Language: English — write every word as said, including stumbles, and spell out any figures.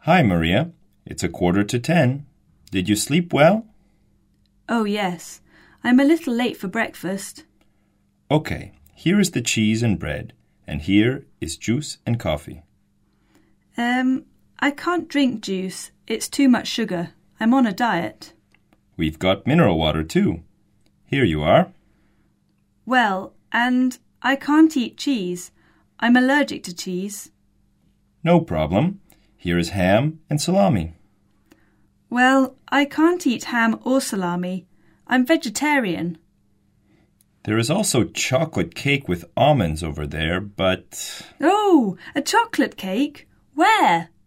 Hi, Maria. It's a quarter to ten. Did you sleep well? Oh, yes. I'm a little late for breakfast. Okay, here is the cheese and bread, and here is juice and coffee. Um, I can't drink juice. It's too much sugar. I'm on a diet. We've got mineral water, too. Here you are. Well, and I can't eat cheese. I'm allergic to cheese. No problem. Here is ham and salami. Well, I can't eat ham or salami. I'm vegetarian. There is also chocolate cake with almonds over there, but... Oh, a chocolate cake? Where?